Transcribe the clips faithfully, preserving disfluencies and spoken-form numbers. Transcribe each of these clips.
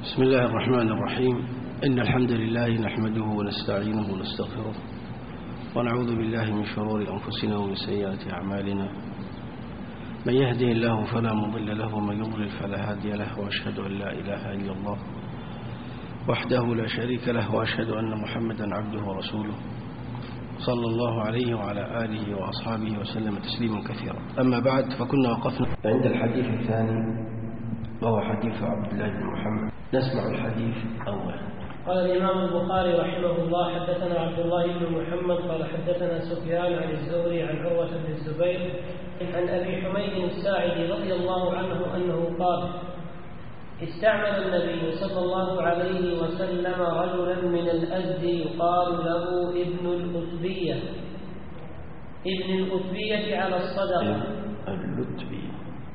بسم الله الرحمن الرحيم. إن الحمد لله نحمده ونستعينه ونستغفره ونعوذ بالله من شرور أنفسنا ومن سيئات أعمالنا. من يهده الله فلا مضل له ومن يضلل فلا هادي له، وأشهد أن لا إله إلا الله وحده لا شريك له، وأشهد أن محمدا عبده ورسوله صلى الله عليه وعلى آله وأصحابه وسلم تسليما كثيرا. أما بعد، فكنا وقفنا عند الحديث الثاني وهو حديث عبد الله بن محمد. نسمع الحديث أولا. قال الإمام البخاري رحمه الله: حدثنا عبد الله بن محمد قال حدثنا سفيان عن الزهري عن عروة بن الزبير عن أبي حميد الساعدي رضي الله عنه أنه قال: استعمل النبي صلى الله عليه وسلم رجلا من الأزد يقال له ابن الأتبية ابن الأتبية على الصدقة. الأتبية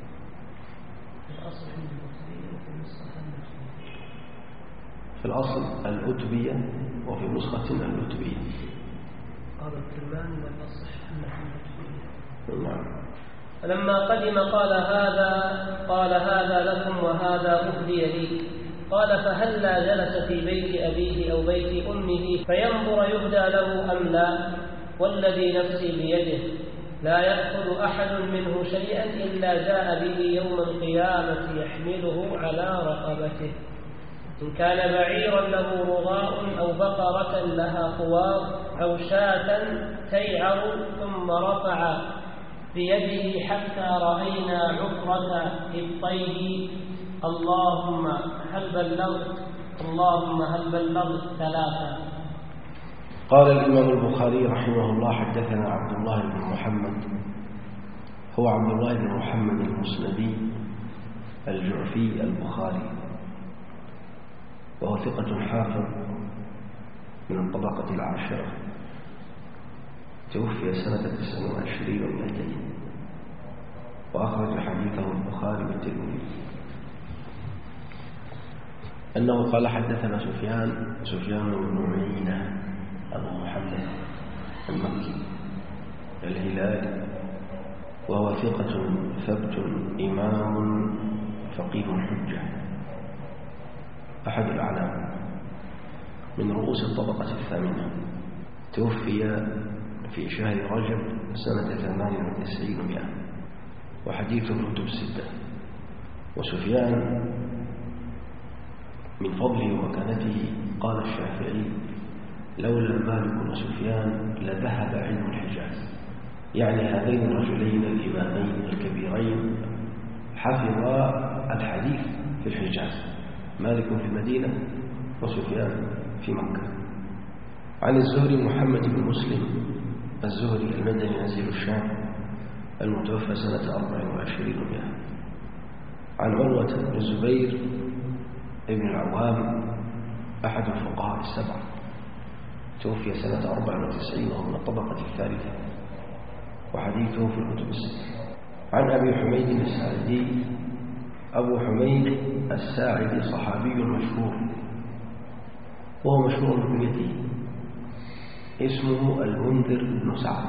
في الأصل الأتبية وفي نسخة الأتبية. قال الكرمان والأصح أنها الأتبية. نعم. فلما قدم قال هذا قال هذا لكم وهذا أهدي لي. قال: فهلا جلس في بيت أبيه أو بيت أمه فينظر يهدى له أم لا؟ والذي نفسي بيده لا يأخذ أحد منه شيئا إلا جاء به يوم القيامة يحمله على رقبته، إن كان بعيرا له رغاء أو بقرة لها خوار أو شاة تيعر. ثم رفع بيده حتى رأينا عفرة إبطيه: اللهم هل بلغت اللهم هل بلغت ثلاثة. قال الإمام البخاري رحمه الله: حدثنا عبد الله بن محمد، هو عبد الله بن محمد المسندي الجعفي البخاري، وهو ثقة حافظ من الطبقة العاشرة، توفي سنة تسع وعشرين ومئتين، وأخرج حديثه البخاري والترمذي. أنه قال: حدثنا سفيان سفيان بن عيينة أبو محمد المكي الهلالي، وهو ثقة ثبت إمام فقيه حجة، أحد الأعلام من رؤوس الطبقة الثامنة، توفي في شهر رجب سنة ثمان وتسعين ومئة، وحديثه الكتب الستة. وسفيان من فضله ومكانته قال الشافعي: لولا مالك وسفيان لذهب علم الحجاز. يعني هذين الرجلين الإمامين الكبيرين حفظا الحديث في الحجاز، مالك في المدينة وسفيان في مكة. عن الزهري محمد بن مسلم الزهري المدني نزيل الشام، المتوفى سنة أربع وعشرين ومئة. عن عروة بن الزبير ابن العوام أحد الفقهاء السبعة، توفي سنة أربع وتسعين وهو من الطبقة الثالثة، وحديثه في الكتب الستة. عن أبي حميد الساعدي. أبو حميد الساعدي صحابي مشهور، وهو مشهور بكنيته، اسمه المنذر بن سعد،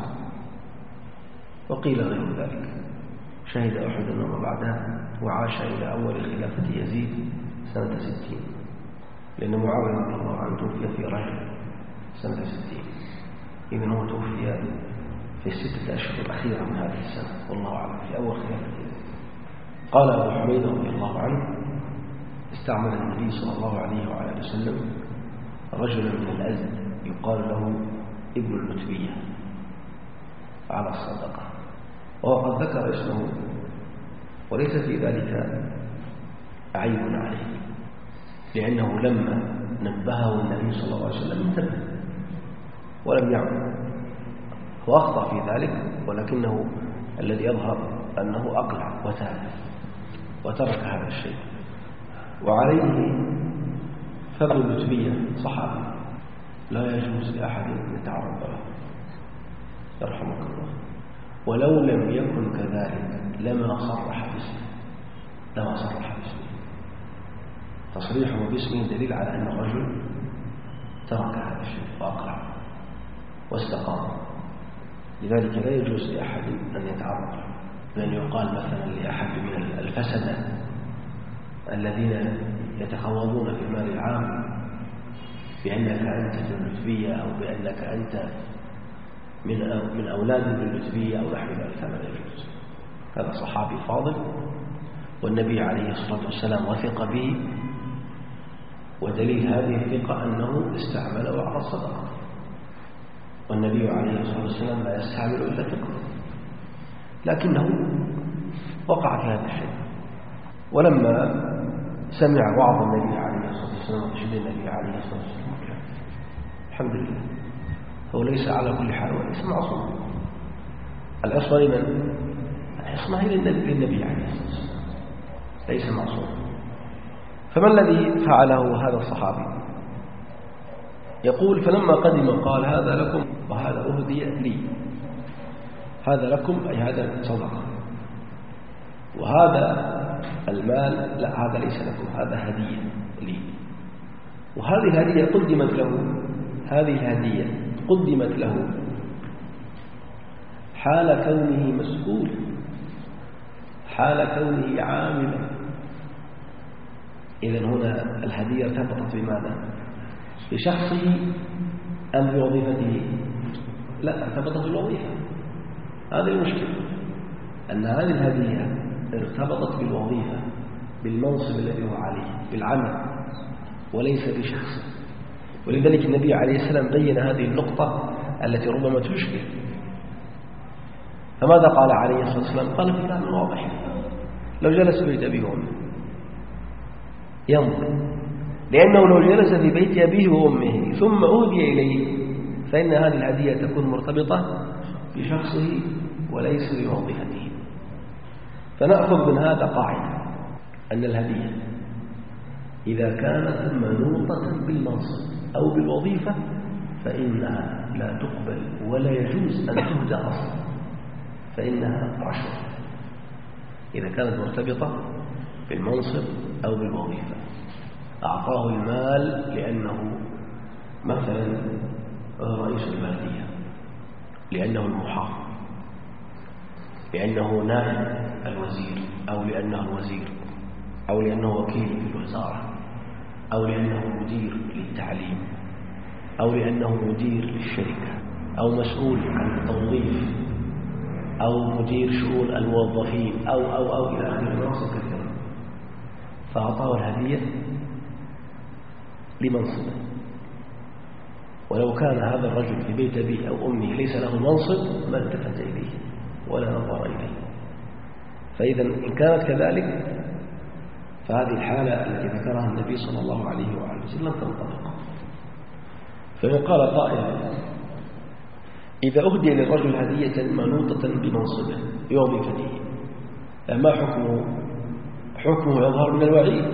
وقيل غير ذلك. شهد أحد وما بعدها، وعاش إلى أول خلافة يزيد سنة ستين، لأن معاوية رضي الله عنه توفي في رجب سنة ستين، إذن هو توفي في الستة أشهر الأخيرة من هذه السنة، والله أعلم، في أول خلافة يزيد. قال أبو حميد رضي الله عنه: استعمل النبي صلى الله عليه وعلى وسلم رجلا من الأزد يقال له ابن الأتبية على الصدقة، وقد ذكر اسمه، وليس في ذلك عيب عليه، لأنه لما نبهه النبي صلى الله عليه وسلم انتبه ولم يعمل، هو أخطأ في ذلك، ولكنه الذي يظهر أنه أقلع وتاب وترك هذا الشيء. وعليه فابن الأتبية صحابي، لا يجوز لأحد أن يتعرض له، يرحمك الله. ولو لم يكن كذلك لما صرح باسمه لما صرح باسمه تصريحه باسمه دليل على أن الرجل ترك هذا الشيء وأقلع واستقام. لذلك لا يجوز لأحد أن يتعرض لأن يقال مثلا لأحد من الفسدة الذين يتخوضون في المال العام بأنك أنت ذو اللتبية أو بأنك أنت من من أولاد ذو اللتبية أو نحو ذلك، هذا لا يجوز. هذا صحابي فاضل والنبي عليه الصلاة والسلام وثق به، ودليل هذه الثقة أنه استعمله على الصدقة، والنبي عليه الصلاة والسلام لا يستعمل إلا ثقة، لكنه وقع في هذا الشيء. ولما سمع وعظ النبي عليه الصلاة والسلام وتشهد النبي عليه الصلاة والسلام الحمد لله، هو ليس على كل حال وليس معصوم. العصمة لمن؟ العصمة هي للنبي عليه الصلاة والسلام، ليس معصوم. فما الذي فعله هذا الصحابي؟ يقول فلما قدم قال هذا لكم وهذا أهدي لي. هذا لكم أي هذا صدقة، وهذا المال لا هذا ليس لكم، هذا هدية لي. وهذه الهدية قدمت له، هذه الهدية قدمت له حال كونه مسؤول، حال كونه عاملا. إذن هنا الهدية ارتبطت بماذا؟ بشخصه أم بوظيفته؟ لا، ارتبطت بالوظيفة. هذه المشكلة، أن هذه الهدية ارتبطت بالوظيفة، بالمنصب الذي هو عليه، بالعمل، وليس بشخصه. ولذلك النبي عليه السلام بين هذه النقطة التي ربما تشكل. فماذا قال عليه الصلاة والسلام؟ قال في كلام واضح: لو جلس في بيت أبيه وأمه ينظر، لأنه لو جلس في بيت أبيه وأمه ثم أهدي إليه فإن هذه الهدية تكون مرتبطة بشخصه وليس بوظيفته. فنأخذ من هذا قاعدة أن الهدية إذا كانت منوطة بالمنصب أو بالوظيفة فإنها لا تقبل ولا يجوز أن تهدى أصلا، فإنها رشوة إذا كانت مرتبطة بالمنصب أو بالوظيفة. أعطاه المال لأنه مثلا رئيس البلدية، لأنه المحافظ، لأنه نائب الوزير، أو لأنه الوزير، أو لأنه وكيل في الوزارة، أو لأنه مدير للتعليم، أو لأنه مدير للشركة، أو مسؤول عن التوظيف، أو مدير شؤون الموظفين، أو أو أو إلى آخره مناصب كثيرة. فأعطاه الهدية لمنصبه، ولو كان هذا الرجل في بيت أبيه أو أمه ليس له منصب ما التفت إليه ولا نظر إليه. فإذا إن كانت كذلك فهذه الحالة التي ذكرها النبي صلى الله عليه وآله وسلم تنطبق. فإن قال قائل إذا أهدي للرجل هدية منوطة بمنصبه بوظيفته ما حكمه؟ حكمه يظهر من الوعيد.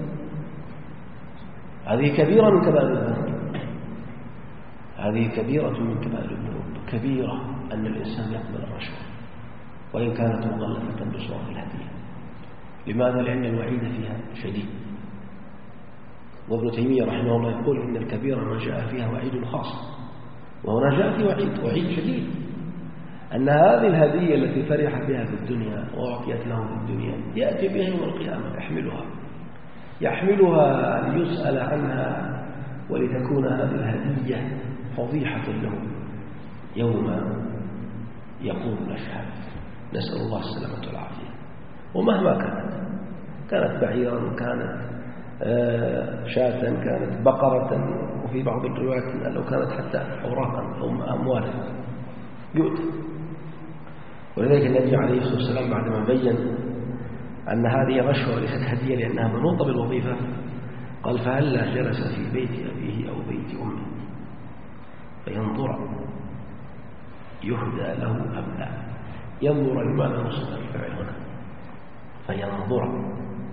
هذه كبيرة من كبائر الذنوب، هذه كبيرة من كبائر الذنوب، كبيرة أن الإنسان يقبل الرشوة وإن كانت مغلفة بصورة الهدية. لماذا؟ لأن الوعيد فيها شديد. وابن تيمية رحمه الله يقول إن الكبيرة ما جاء فيها وعيد خاص، وهنا جاء في وعيد وعيد شديد، أن هذه الهدية التي فرح بها في الدنيا وأعطيت له في الدنيا يأتي بها يوم القيامة يحملها يحملها ليسأل عنها، ولتكون هذه الهدية فضيحة له يوم يقوم الأشهاد. نسأل الله السلامة والعافية. ومهما كانت، كانت بعيرا، كانت شاة، كانت بقرة، وفي بعض الروايات لو كانت حتى أوراقا أو أموالا يؤتى. ولذلك النبي عليه الصلاة والسلام بعدما بين أن هذه رشوة وليست هدية لأنها منوطة بالوظيفة قال فهلا جلس في بيت أبيه أو بيت أمه فينظر يهدى له أم لا. ينظر لماذا نصب الفعل هنا؟ فينظر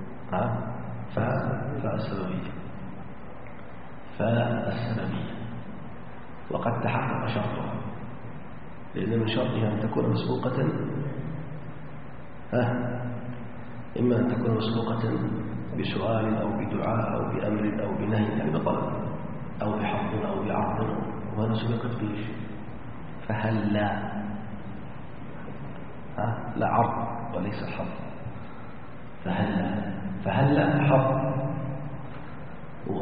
فالسببية فالسببية وقد تحقق شرطها، لأن من شرطها أن تكون مسبوقة إما أن تكون مسبوقة بسؤال أو بدعاء أو بأمر أو بنهي يعني بطلب أو بحظ أو بعرض، وهذا سبقت به شيء. فهل لا ها لا عرض وليس حظ، فهل لا فهل لا حظ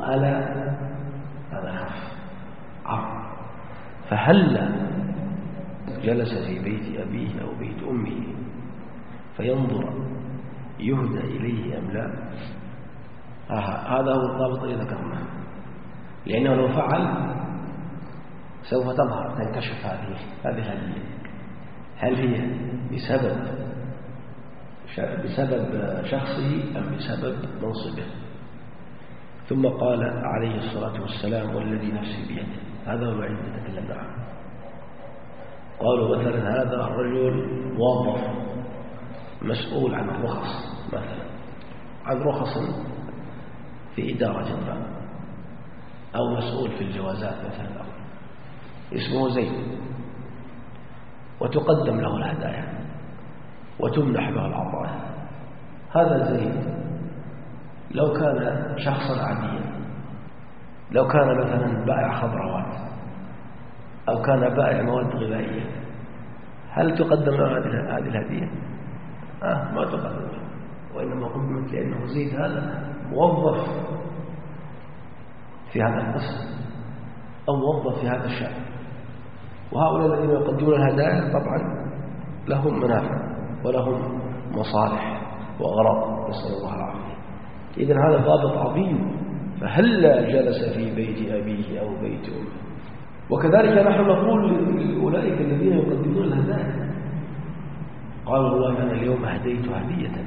ألا هذا خف عرض. فهل جلس في بيت أبيه أو بيت أمه فينظر يهدى إليه أم لا؟ هذا هو الضابط الذي ذكرناه، لأنه لو فعل سوف تظهر تنكشف هذه هذه الهدية، هل هي بسبب بسبب شخصه أم بسبب منصبه. ثم قال عليه الصلاة والسلام والذي نفسي بيده، هذا هو الوعيد الذي تكلمنا عنه. قالوا مثلا هذا الرجل موظف مسؤول عن الرخص، مثلا عن رخص في إدارة ما، أو مسؤول في الجوازات مثلا، اسمه زيد، وتقدم له الهدايا وتمنح له العطايا. هذا زيد لو كان شخصا عاديا، لو كان مثلا بائع خضروات أو كان بائع مواد غذائية، هل تقدم له هذه الهدية؟ آه ما تقدم له، وإنما قدمت لأنه زيد هذا موظف في هذا القسم أو موظف في هذا الشأن. وهؤلاء الذين يقدمون الهدايا طبعا لهم منافع ولهم مصالح وأغراض، نسأل الله العافية. إذن هذا ضابط عظيم. فهلا جلس في بيت أبيه أو بيت أمه. وكذلك نحن نقول لأولئك الذين يقدمون الهدايا، قالوا والله أنا اليوم أهديت هدية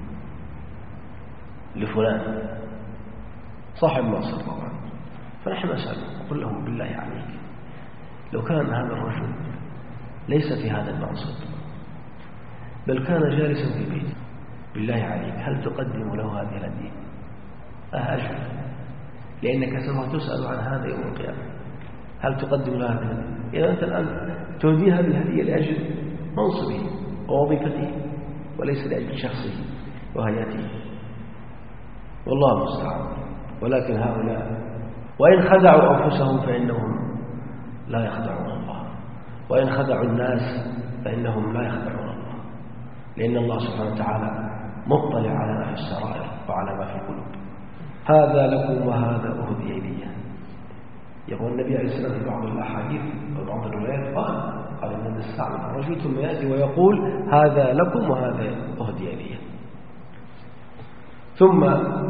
لفلان صاحب مصر طبعا، فنحن نسأله نقول له بالله عليك لو كان هذا الرجل ليس في هذا المنصب بل كان جالسا في بيته، بالله عليك هل تقدم له هذه الهدية؟ أهجل، لأنك سوف تسأل عن هذا يوم القيامة. هل تقدم له هذه الهدية؟ إذا أنت الآن تهدي هذه الهدية لأجل منصبه ووظيفته وليس لأجل شخصه وهيئته، والله المستعان. ولكن هؤلاء وإن خدعوا أنفسهم فإنهم لا يخدعون الله، وإن خدعوا الناس فإنهم لا يخدعون الله، لأن الله سبحانه وتعالى مطلع على ما في السرائر وعلى ما في القلوب. هذا لكم وهذا أهدي إلي. يقول النبي عليه الصلاة والسلام في بعض الأحاديث وبعض الروايات قال قال إن الساعة الرجل ثم يأتي ويقول هذا لكم وهذا أهدي إلي. ثم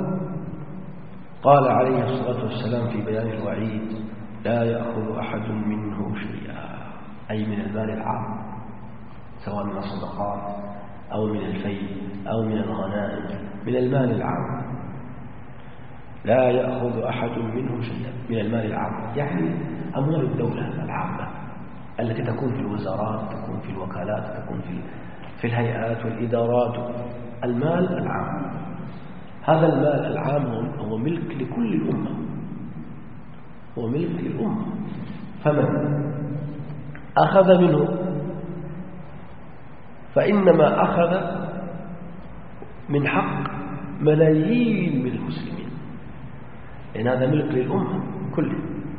قال عليه الصلاة والسلام في بيان الوعيد لا يأخذ أحد منه شيئا، أي من المال العام سواء من الصدقات أو من الفيء أو من الغنائم، من المال العام لا يأخذ أحد منه شيئا من المال العام، يعني أموال الدولة العامة التي تكون في الوزارات، تكون في الوكالات، تكون في في الهيئات والإدارات، المال العام. هذا المال العام هو ملك لكل الأمة، هو ملك للأمة. فمن أخذ منه فإنما أخذ من حق ملايين من المسلمين، لأن هذا ملك للأمة كله.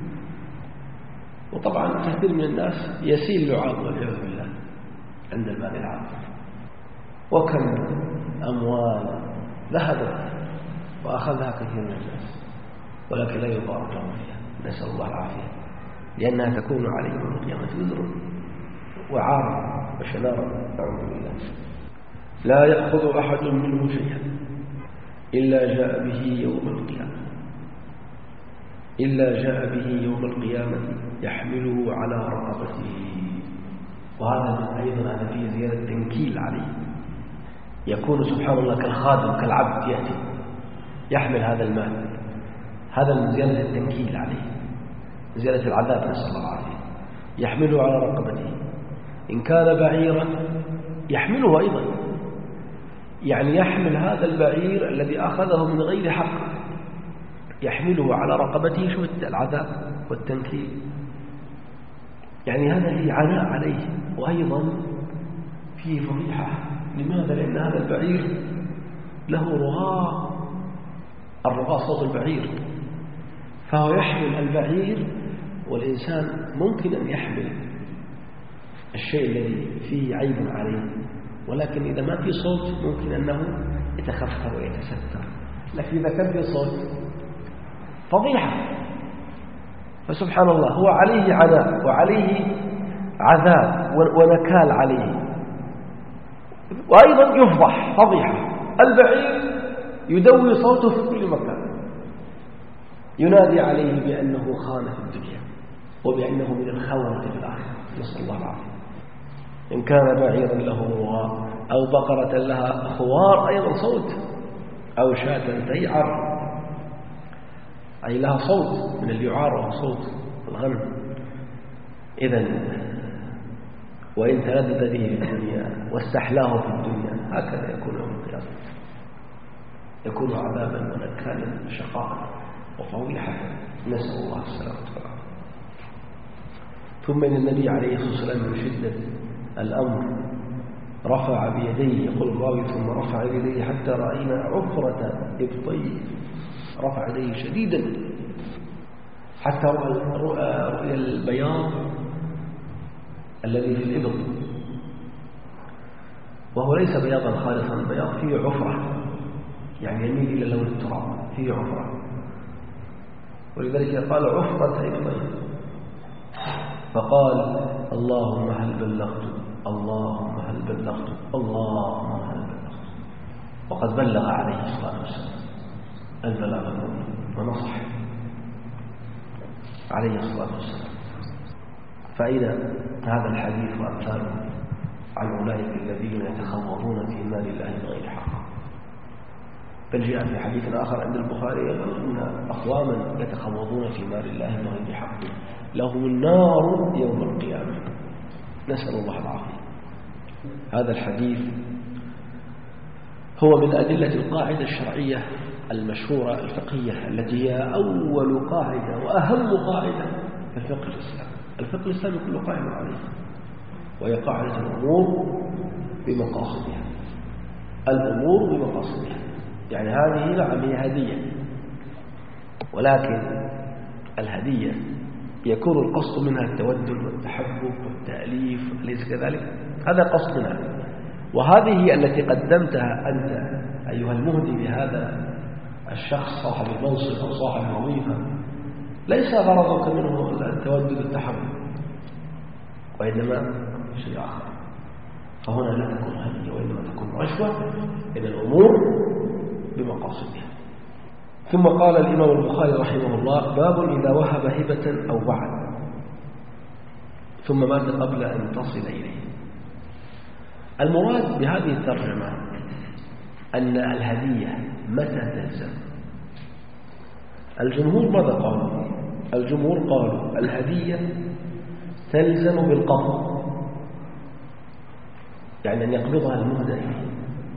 وطبعا كثير من الناس يسيل لعاب والعياذ بالله عند المال العام، وكم أموال ذهبت وأخذها كثير من الناس ولكن لا يبارك لهم فيها، نسأل الله العافية، لأنها تكون عليهم يوم القيامة وزر وعار وشنار، نعوذ بالله. لا يأخذ أحد منه شيئا إلا جاء به يوم القيامة إلا جاء به يوم القيامة يحمله على رقبته. وهذا أيضا هذا فيه زيادة تنكيل عليه، يكون سبحان الله كالخادم كالعبد يأتي يحمل هذا المال، هذا من زيادة التنكيل عليه، زيادة العذاب، نسأل الله العافية. يحمله على رقبته، إن كان بعيرا يحمله أيضا، يعني يحمل هذا البعير الذي أخذه من غير حق يحمله على رقبته. شو العذاب والتنكيل، يعني هذا فيه عناء عليه، وأيضا فيه فضيحة. لماذا؟ لأن هذا البعير له رغاء، الرغاء صوت البعير، فهو يحمل البعير، والإنسان ممكن أن يحمل الشيء الذي فيه عيب عليه، ولكن إذا ما في صوت ممكن أنه يتخفر ويتستر. لكن إذا كان في صوت فضيحة. فسبحان الله هو عليه عناء وعليه عذاب ونكال عليه، وأيضا يفضح فضيحة. البعير يدوي صوته في كل مكان، ينادي عليه بأنه خان في الدنيا وبأنه من الخونة في الآخرة، نسأل الله العافية. إن كان بعيرا له روغاء أو بقرة لها خوار أيضا صوت، أو شاة تيعر أي لها صوت من اليعار وهو صوت الغنم. إذن وإن تردد به في الدنيا واستحلاه في الدنيا هكذا يكون يوم القيامة، يكون عذابا ونكالا شقاء وفضيحة، نسأل الله السلامة والعافية. ثم إن النبي عليه الصلاة والسلام من شدة الأمر رفع بيديه، يقول الراوي ثم رفع بيديه حتى رأينا عفرة إبطيه، رفع يديه شديدا حتى رؤى البياض الذي في الإبط، وهو ليس بياضا خالصا، بياض فيه عفرة يعني يميل إلى لون التراب، فيه عفرة، ولذلك قال عفرة إبطيه. فقال اللهم هل بلغت، اللهم هل بلغت، اللهم هل بلغت. وقد بلغ عليه الصلاة والسلام البلاغ المبين ونصح عليه الصلاة والسلام. فإذا هذا الحديث وأمثاله عن أولئك الذين يتخوضون في مال الله بغير حق. بل جاء في حديث آخر عند البخاري أن أقواما يتخوضون في مال الله بغير حق لهم النار يوم القيامة، نسأل الله العافية. هذا الحديث هو من أدلة القاعدة الشرعية المشهورة الفقهية التي هي أول قاعدة وأهم قاعدة في الفقه الإسلامي. الفقه الإسلامي كله قائم عليه، وهي قاعدة الأمور بمقاصدها. الأمور بمقاصدها يعني هذه نعم هي هدية، ولكن الهدية يكون القصد منها التودد والتحبب والتأليف، أليس كذلك؟ هذا قصدنا، وهذه هي التي قدمتها أنت أيها المهدي لهذا الشخص صاحب المنصب أو صاحب الوظيفة. ليس غرضك منه التودد والتحبب، وإنما شيء آخر. فهنا لا تكون هدية وإنما تكون رشوة، إن الأمور بمقاصدها. ثم قال الإمام البخاري رحمه الله باب إذا وهب هبة أو وعد، ثم مات قبل أن تصل إليه. المراد بهذه الترجمة أن الهدية متى تلزم؟ الجمهور ماذا قالوا؟ الجمهور قالوا الهدية تلزم بالقبض، يعني أن يقبضها المهدى إليه.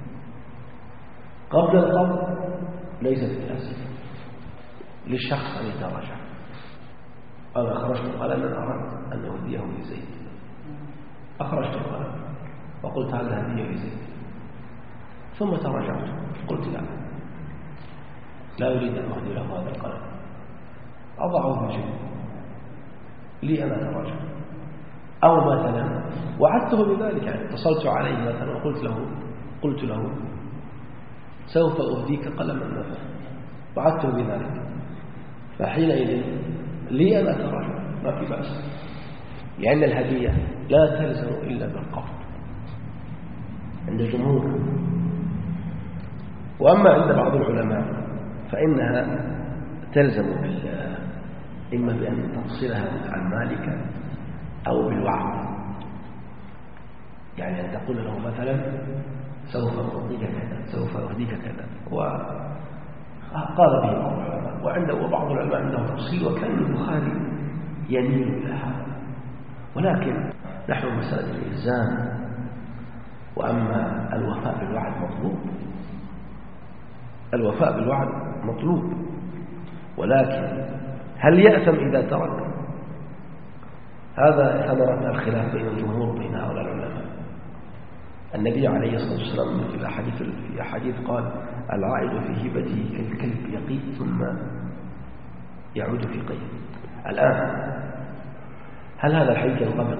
قبل القبض ليست بلازم للشخص أن يتراجع. أنا أخرجت قلما أردت أن أهديه لزيد، أخرجت القلم وقلت هذا هدية لزيد، ثم تراجعت قلت لا لا أريد أن أهدي له هذا القلم، أضعه في جيبي لي أنا أتراجع. أو مثلا وعدته بذلك، يعني اتصلت عليه مثلا وقلت له قلت له سوف أهديك قلما مثلا، وعدته بذلك، فحينئذ لي أن أتراجع ما في بأس، لأن الهدية لا تلزم إلا بالقبض عند الجمهور. وأما عند بعض العلماء فإنها تلزم إما بأن تفصلها عن مالك أو بالوعد، يعني أن تقول له مثلا سوف أهديك كذا سوف أهديك كذا، وقال به بعض العلماء، وعنده وبعض العلماء عنده تفصيل، وكان البخاري يميل إلى هذا. ولكن نحن مسألة الإلزام، وأما الوفاء بالوعد مطلوب، الوفاء بالوعد مطلوب، ولكن هل يأثم إذا ترك؟ هذا ثمرة الخلاف بين الجمهور وبين هؤلاء العلماء. النبي عليه الصلاة والسلام في الأحاديث في أحاديث قال العائد في هبته كالكلب يقيء ثم يعود في قيء. الآن هل هذا الحديث ينطبق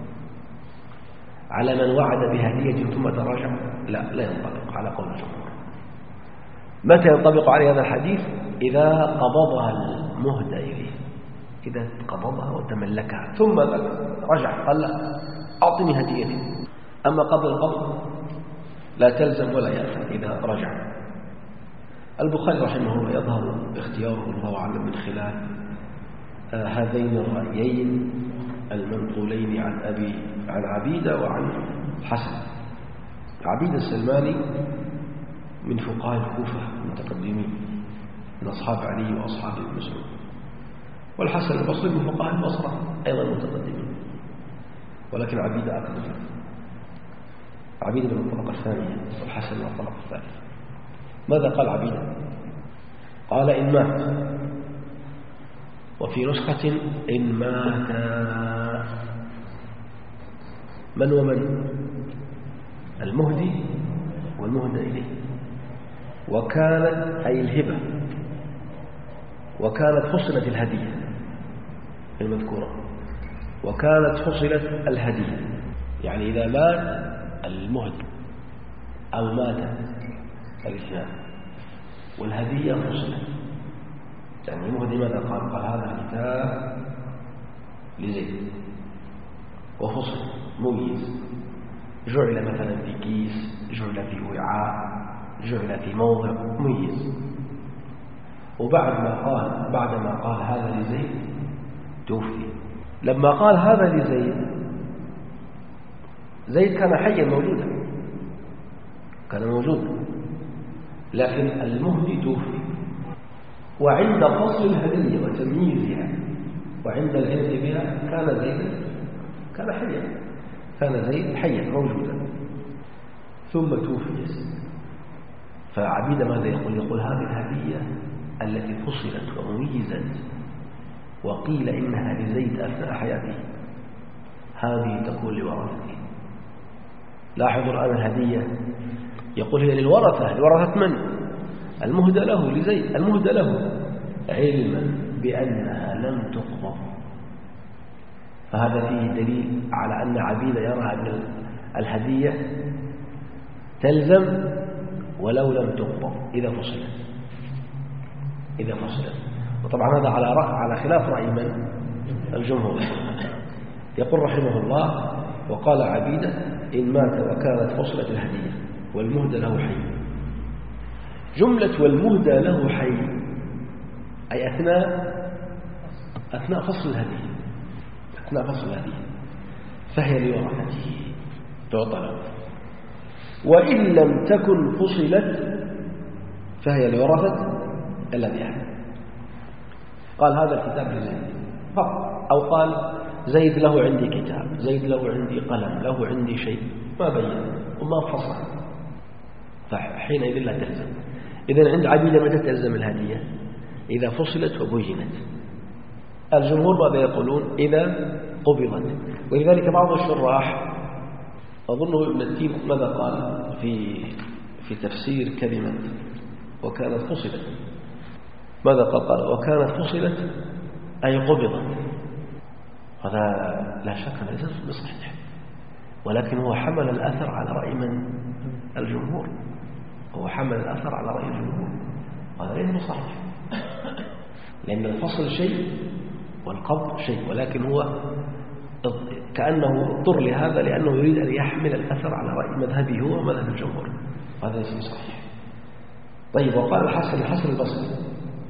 على من وعد بهدية ثم تراجع؟ لا لا ينطبق على قول الجمهور. متى ينطبق عليه هذا الحديث؟ إذا قبضها المهدى إليه، إذا قبضها وتملكها ثم رجع قال لا أعطني هديتي، أما قبل القبض لا تلزم ولا يأثم إذا رجع. البخاري رحمه الله يظهر اختياره الله أعلم من خلال آه هذين الرأيين المنقولين عن أبي عن عبيدة وعن حسن. عبيدة السلماني من فقهاء الكوفة المتقدمين من أصحاب علي وأصحاب ابن مسعود، والحسن البصري من فقهاء البصرة أيضا متقدمين، ولكن عبيدة أكثر. عبيدة من الطبقة الثانية والحسن من الطبقة الثالثة. ماذا قال عبيدة؟ قال إن مات، وفي نسخة إن مات. من ومن؟ المهدي والمهدى إليه. وكانت أي الهبة، وكانت فصلت الهدية المذكورة، وكانت فصلت الهدية، يعني إذا مات المهدي أو مات الاثنان والهدية فصلت. يعني المهدي ماذا قال؟ قال هذا الكتاب لزيد وفصل مميز، جعل مثلا في كيس، جعل في وعاء، جعل في موضع مميز. وبعد ما قال بعدما قال هذا لزيد توفي. لما قال هذا لزيد، زيد كان حيا موجودا، كان موجودا، لكن المهدي توفي. وعند فصل الهدية وتمييزها وعند العلم بها كان زيد كان حيا، كان زيد حيا موجودا، ثم توفي يزيد. فعبيد ماذا يقول؟ يقول هذه الهدية التي فصلت وميزت وقيل إنها لزيد أثناء حياته، هذه تكون لورثته. لاحظوا الآن الهدية يقول هي للورثة. لورثة من؟ المهدى له لزيد، المهدى له، علما بأنها لم تقبض. فهذا فيه دليل على أن عبيد يرى أن الهدية تلزم ولو لم تقبض إذا فصلت إذا فصلت وطبعا هذا على رأي على خلاف رأي من؟ الجمهور. يقول رحمه الله: وقال عبيدة إن مات وكانت فصلت الهدية والمهدى له حي. جملة والمهدى له حي أي أثناء أثناء فصل الهدية، أثناء فصل الهدية، فهي لورثته تعطى له. وإن لم تكن فصلت فهي لورثة الذي يحمل. قال هذا الكتاب لزيد فقط، أو قال زيد له عندي كتاب، زيد له عندي قلم، له عندي شيء، ما بين وما فصل، فحينئذ لا تلزم. إذن عند عبيدة متى تلزم الهدية؟ إذا فصلت وبينت. الجمهور ماذا يقولون؟ إذا قبضت. ولذلك بعض الشراح أظنه ابن التيم ماذا قال في في تفسير كلمة وكانت فصلت؟ ماذا قال؟ قال وكانت فصلت أي قبضت. هذا لا شك ليس بصحيح، ولكن هو حمل الأثر على رأي من؟ الجمهور. هو حمل الأثر على رأي الجمهور، هذا ليس بصحيح، لأن الفصل شيء والقبض شيء، ولكن هو كأنه اضطر لهذا لأنه يريد أن يحمل الأثر على رأي مذهبه هو ومذهب الجمهور، هذا ليس بصحيح. طيب، وقال الحسن الحسن البصري: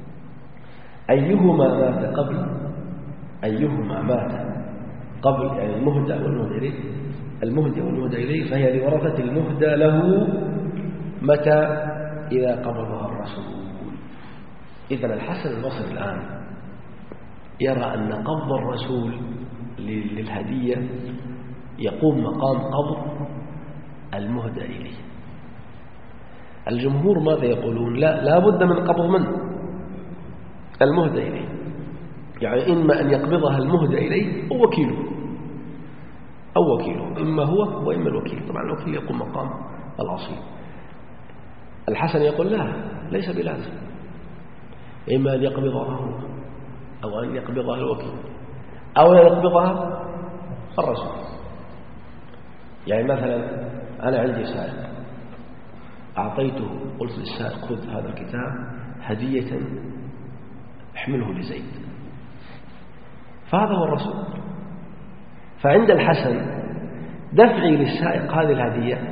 أيهما مات قبل أيهما مات قبل يعني المهدى والمهدى إليه المهدى والمهدى إليه فهي لورثة المهدى له متى؟ إذا قبضها الرسول. إذن الحسن البصري الآن يرى أن قبض الرسول للهدية يقوم مقام قبض المهدى إليه. الجمهور ماذا يقولون؟ لا لا بد من قبض من؟ المهدى إليه، يعني إما أن يقبضها المهدى إليه أو وكيله أو وكيله إما هو وإما الوكيل. طبعا الوكيل يقوم مقام الأصيل. الحسن يقول لا، ليس بلازم، إما أن يقبضها هو أو أن يقبضها الوكيل أو أن يقبضها الرسول. يعني مثلا أنا عندي سائق، أعطيته، قلت للسائق خذ هذا الكتاب هدية احمله لزيد. فهذا هو الرسول. فعند الحسن دفعي للسائق هذه الهدية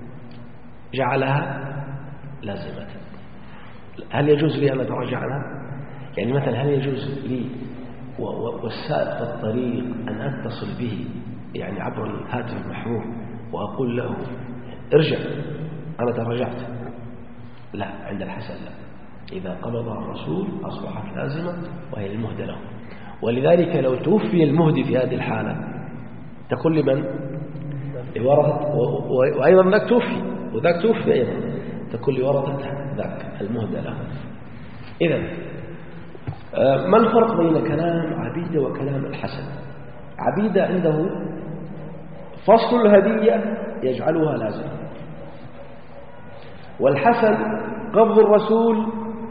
جعلها لازمة. هل يجوز لي أن أتراجع عنها؟ يعني مثلا هل يجوز لي والسائق في الطريق أن أتصل به يعني عبر الهاتف المحمول وأقول له ارجع أنا تراجعت؟ لا، عند الحسن لا. إذا قبضها الرسول أصبحت لازمة وهي للمهدى له. ولذلك لو توفي المهدي في هذه الحالة تقول لمن؟ لورثة، وأيضا ذاك توفي وذاك توفي أيضا تقول لورثة ذاك المهدى له. إذن ما الفرق بين كلام عبيدة وكلام الحسن؟ عبيدة عنده فصل الهدية يجعلها لازمة، والحسن قبض الرسول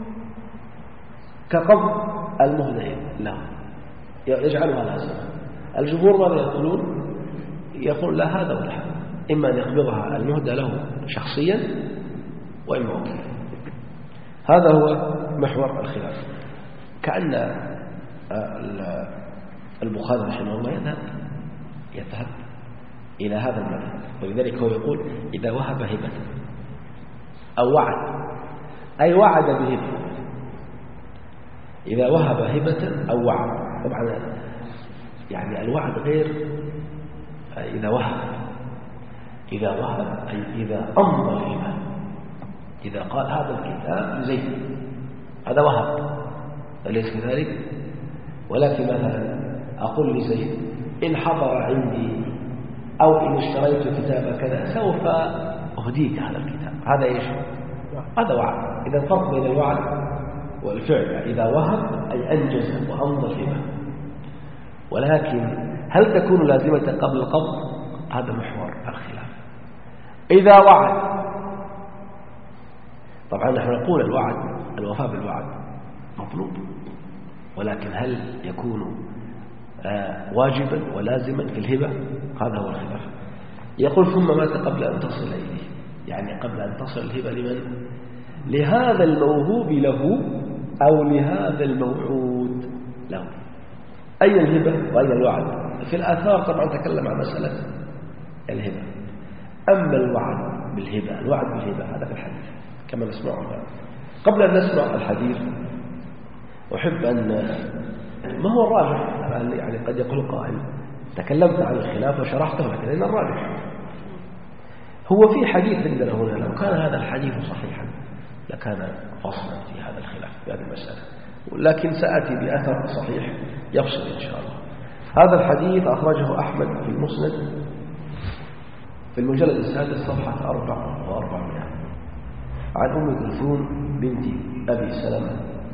كقبض المهدى له يجعلها لازمة. الجمهور ماذا يقولون؟ يقول لا هذا ولا هذا، إما أن يقبضها المهدى له شخصيا وإما وكيلا. هذا هو محور الخلاف. كأن البخاري رحمه الله يذهب يذهب إلى هذا المذهب، ولذلك هو يقول إذا وهب هبة أو وعد، أي وعد بهبة، إذا وهب هبة أو وعد. طبعا يعني الوعد غير إذا وهب، إذا وهب أي إذا أمضى الهبة، إذا قال هذا الكتاب لزيد هذا وهب، أليس كذلك؟ ولكن مثلا أقول لزيد إن حضر عندي أو إن اشتريت كتاب كذا سوف أهديك هذا الكتاب، هذا إيش؟ هذا وعد. إذا الفرق بين الوعد والفعل إذا وهب أي أنجز وأمضى الهبة. ولكن هل تكون لازمة قبل القبض؟ هذا محور الخلاف. إذا وعد، طبعا نحن نقول الوعد الوفاء بالوعد مطلوب، ولكن هل يكون آه واجبا ولازما في الهبة؟ هذا هو الخلاف. يقول ثم مات قبل أن تصل إليه، يعني قبل أن تصل الهبة لمن؟ لهذا الموهوب له أو لهذا الموعود له. أي الهبة وأي الوعد؟ في الآثار طبعا تكلم عن مسألة الهبة. أما الوعد بالهبة، الوعد بالهبة هذا في الحديث كما نسمعه الآن. قبل أن نسمع الحديث أحب أن ما هو الراجح؟ يعني قد يقول قائل تكلمت عن الخلاف وشرحته، لكن إن الراجح هو في حديث عندنا هنا. لو كان هذا الحديث صحيحا لكان فصلا في هذا الخلاف في هذه المسألة، لكن سأتي بأثر صحيح يفصل إن شاء الله. هذا الحديث أخرجه أحمد في المسند في المجلد السادس صفحة أربع وأربعمائة عن أم كلثوم بنت أبي سلمة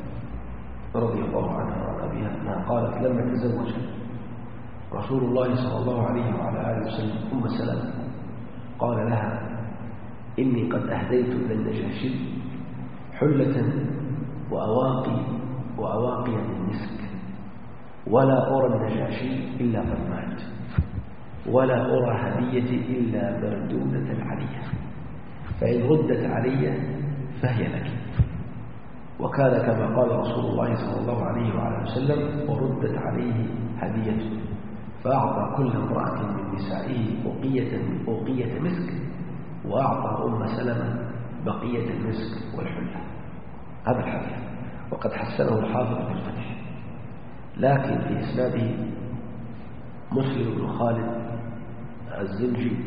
رضي الله عنها وعن أبيها أنها قالت لما تزوج رسول الله صلى الله عليه وعلى آله وسلم أم سلمة قال لها إني قد أهديت إلى النجاشي حلة وأواقي وأواقي من مسك، ولا أرى النجاشي إلا قد مات، ولا أرى هديتي إلا مردودة علي، فإن ردت علي فهي لك. وكان كما قال رسول الله صلى الله عليه وعلى وسلم وردت عليه هديته، فأعطى كل امرأة من نسائه أوقية من أوقية مسك، وأعطى أم سلمة بقية المسك والحلة. هذا الحديث وقد حسنه الحافظ في الفتح، لكن في إسناده مسلم بن خالد الزنجي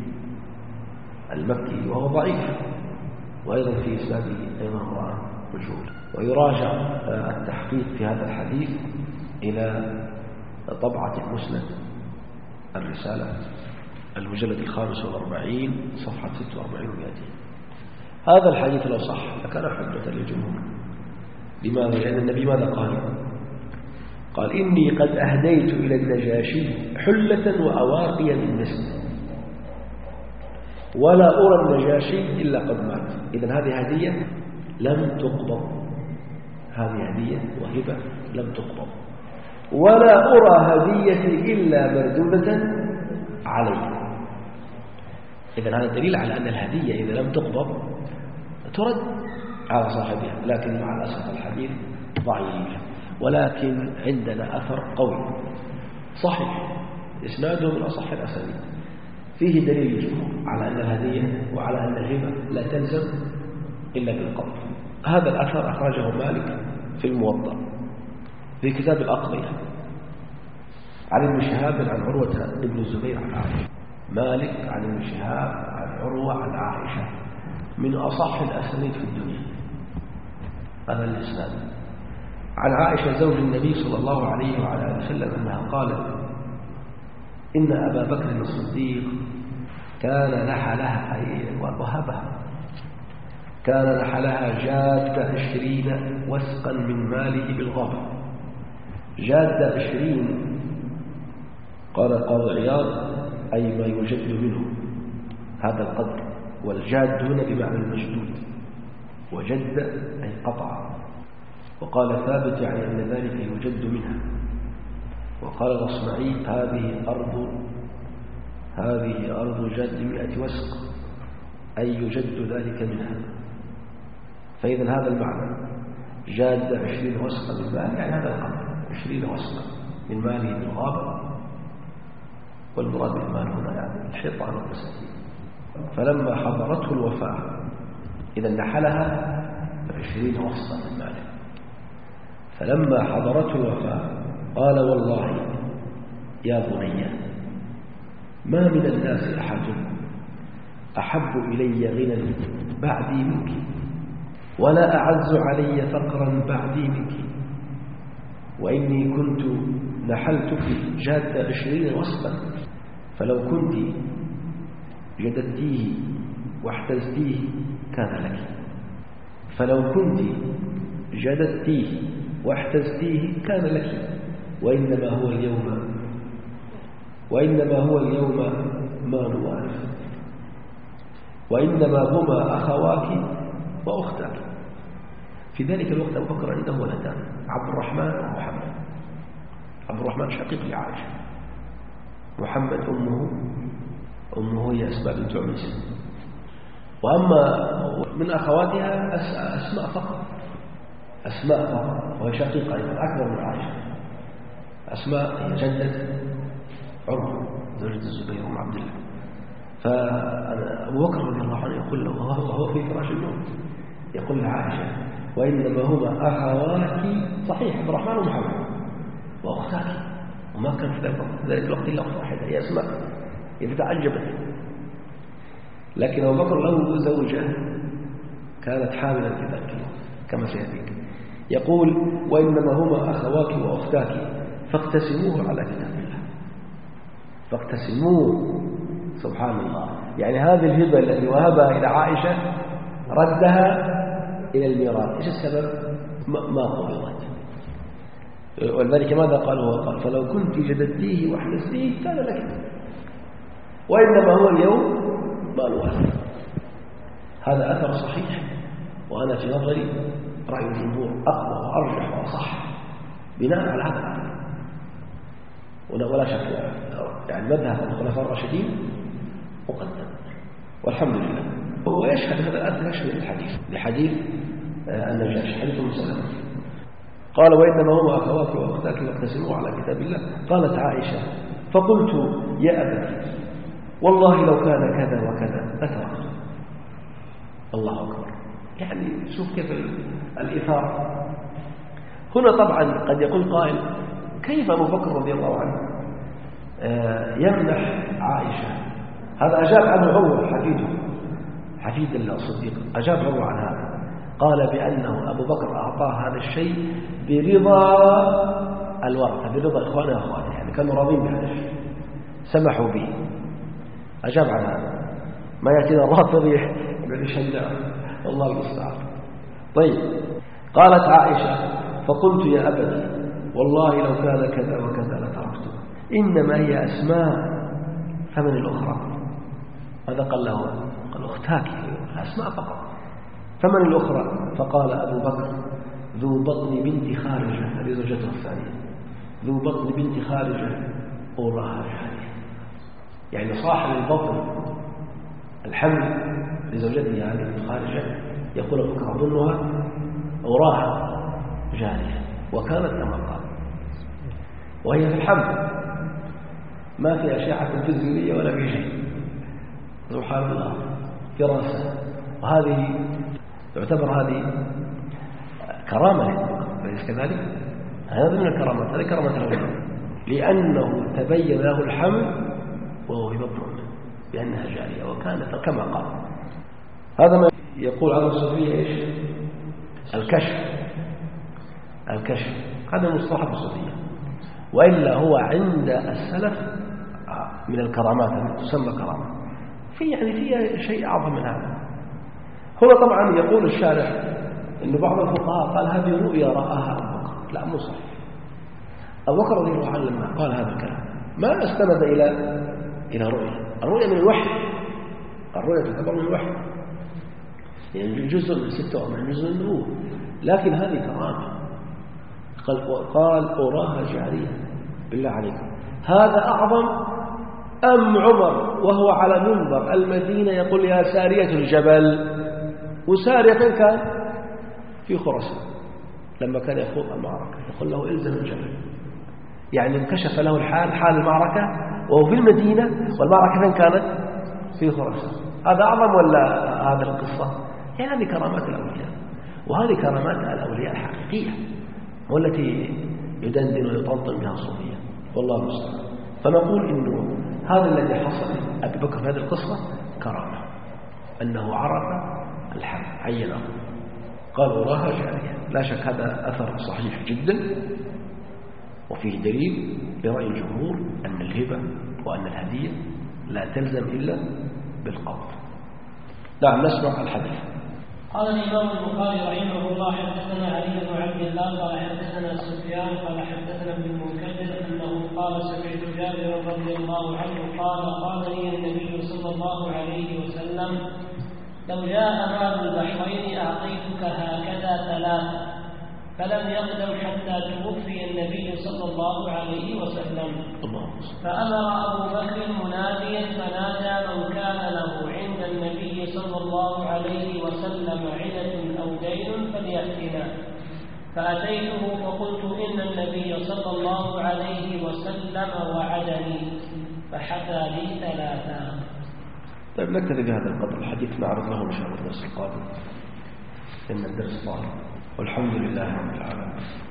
المكي وهو ضعيف، وأيضا في إسناده أيضا امرأة مجهول. ويراجع التحقيق في هذا الحديث إلى طبعة المسند الرسالة المجلد الخامس والأربعين صفحة ستة وأربعين ومئتين. هذا الحديث لو صح لكان حجة للجمهور. لماذا؟ لأن النبي ماذا قال؟ قال إني قد أهديت إلى النجاشي حلة وأواقي من مسك، ولا أرى النجاشي إلا قد مات. إذن هذه هدية لم تقبض، هذه هدية وهبة لم تقبض. ولا أرى هديتي إلا مردودة علي. إذن هذا دليل على أن الهدية إذا لم تقبض ترد على صاحبها، لكن مع الأسف الحديث ضعيف. ولكن عندنا أثر قوي صحيح إسناده من أصح الأسانيد فيه دليل الجمهور على أن الهدية وعلى أن الهبة لا تلزم إلا بالقبض. هذا الأثر أخرجه مالك في الموطأ في كتاب الأقضية عن ابن شهاب عن عروة ابن الزبير عن عائشة. مالك عن ابن شهاب عن عروة عن عائشة من أصح الأسانيد في الدنيا. هذا الإسناد عن عائشة زوج النبي صلى الله عليه وعلى آله وسلم أنها قالت إن أبا بكر الصديق كان نحلها أي وهبها كان نحلها جاد عشرين وسقا من ماله بالغابة. جاد عشرين قال قاضي عياض أي ما يجد منه هذا القدر، والجاد هنا بمعنى المجدود، وجد أي قطع. وقال ثابت يعني أن ذلك يجد منها. وقال الأصمعي هذه أرض هذه أرض جاد مئة وسق أي يجد ذلك منها. فإذا هذا المعنى جاد عشرين وسقا من ماله يعني هذا القدر عشرين وسقا من ماله بالغابة، والمراد بالمال هنا يعني الحيطان والمساكين. فلما حضرته الوفاة إذا نحلها عشرين وسقا من ماله. فلما حضرته الوفاة قال والله يا بني ما من الناس أحد أحب إلي غنى بعدي منك ولا أعز علي فقرا بعدي منك، وإني كنت نحلتك جاد عشرين وسقا فلو كنت جددتيه واحتزتيه كان لك، فلو كنت جددتيه واحتزتيه كان لك، وإنما هو اليوم وإنما هو اليوم مال وارث، وإنما هما أخواك وأختك. في ذلك الوقت أبو بكر عنده ولدان عبد الرحمن ومحمد. عبد الرحمن شقيق لعائشة، محمد أمه أمه هي أسماء بنت عميس، وأما من أخواتها أسماء فقط أسماء فقط وهي شقيقة أيضا أكبر من عائشة. أسماء هي جدة عروة زوجة الزبير بن عبد الله. فأبو بكر رضي الله عنه يقول له وهو في فراش الموت يقول لعائشة وإنما هما أخواتك صحيح عبد الرحمن ومحمد وأختاك، وما كان في ذلك الوقت إلا أخت واحدة هي أسماء. فتعجبت. لكن أبو بكر له زوجة كانت حاملا في ذلك الوقت كما سيأتيك. يقول وإنما هما أخواك وأختاك فاقتسموه على كتاب الله. فاقتسموه سبحان الله، يعني هذه الهبة التي وهبها إلى عائشة ردها إلى الميراث. إيش السبب؟ ما قبضت. ولذلك ماذا قال هو؟ قال فلو كنت جددتيه واحدثتيه كان لك، وإنما هو اليوم مال وارث. هذا أثر صحيح، وأنا في نظري رأي الجمهور أقوى وأرجح وأصح بناء على هذا الأثر، ولا شك يعني مذهب الخلفاء الراشدين مقدم والحمد لله. هو يشهد هذا الأثر يشهد الحديث لحديث النجاشي حديث مسلم قال وإنما هو أخواك وأختاك واقتسموا على كتاب الله. قالت عائشة فقلت يا أبتي والله لو كان كذا وكذا لتركت. الله أكبر. يعني شوف كيف الإثارة هنا. طبعا قد يقول قائل كيف أبو بكر رضي الله عنه يمنح عائشة؟ هذا أجاب عنه عروة حفيده حفيد الصديق، أجاب عروة عن هذا، قال بأنه أبو بكر أعطاه هذا الشيء برضا الورثة، برضا إخوانه وأخوانه، يعني كانوا راضين بهذا الشيء سمحوا به. أجاب عن هذا. ما يأتينا الرافض يشجع الله المستعان. طيب قالت عائشة فقلت يا أبتي والله لو كان كذا وكذا لتركته، إنما هي أسماء فمن الأخرى. ماذا قال له؟ قال أختاك أسماء فقط، فمن الأخرى؟ فقال أبو بكر ذو بطن بنت خارجة، هذه زوجته الثانية، ذو بطن بنت خارجة أوراها جارية، يعني صاحب البطن الحمل لزوجته هذه الخارجة يقول أبو بكر أظنها أوراها جارية. وكانت كما قال، وهي في الحمل ما في أشعة تلفزيونية ولا في شيء، سبحان الله، فراسة. وهذه تعتبر هذه كرامة، أليس كذلك؟ هذا من الكرامات، هذه كرامة الأولياء، لأنه تبين له الحمل وهو في بطن أمه بأنها جارية وكانت كما قال. هذا ما يقول عن الصوفية إيش؟ الكشف. الكشف هذا مصطلح الصوفية، وإلا هو عند السلف من الكرامات التي تسمى كرامة، في يعني فيها شيء أعظم من هذا. هنا طبعا يقول الشارح إن بعض الفقهاء قال هذه رؤيا رآها أبو بكر، لا مو صحيح. أبو بكر رضي الله عنه لما قال هذا الكلام ما استند إلى إلى رؤيا، الرؤيا من الوحي، الرؤيا تعتبر من الوحي، يعني جزء من ستة من جزء من النبوة، لكن هذه كرامة. قال أراها جارية، بالله عليكم هذا أعظم أم عمر وهو على منبر المدينة يقول يا سارية الجبل؟ وسارية كان في خراسان لما كان يخوض المعركة يقول له إلزم الجبل، يعني انكشف له الحال حال المعركة وهو في المدينة والمعركة كانت في خراسان. هذا أعظم ولا هذا القصة؟ يعني هذه كرامات الأولياء، وهذه كرامات الأولياء الحقيقية والتي يدندن ويطنطن بها الصوفية، والله المستعان. فنقول إنه هذا الذي حصل أبي بكر في هذه القصة كرامة، أنه عرف الحق عينه، قال وراها جارية. لا شك هذا أثر صحيح جدا، وفيه دليل برأي الجمهور أن الهبة وأن الهدية لا تلزم إلا بالقبض. نعم نسمع الحديث. قال الإمام البخاري رحمه الله حدثنا علي بن عبد الله قال حدثنا سفيان قال حدثنا ابن المنكدر أنه قال سمعت جابر رضي الله عنه قال قال لي النبي صلى الله عليه وسلم لو جاء ماء البحرين أعطيتك هكذا ثلاثة، فلم يقدم حتى توفي النبي صلى الله عليه وسلم. فأمر أبو بكر مناديا فنادى من كان له عند النبي صلى الله عليه وسلم عدة أو دين فليأتنا. فأتيته فقلت إن النبي صلى الله عليه وسلم وعدني، فحكى لي ثلاثا. طيب نكتفي بهذا القدر، الحديث نعرض له إن شاء الله الدرس القادم، إن الدرس طال، والحمد لله رب العالمين.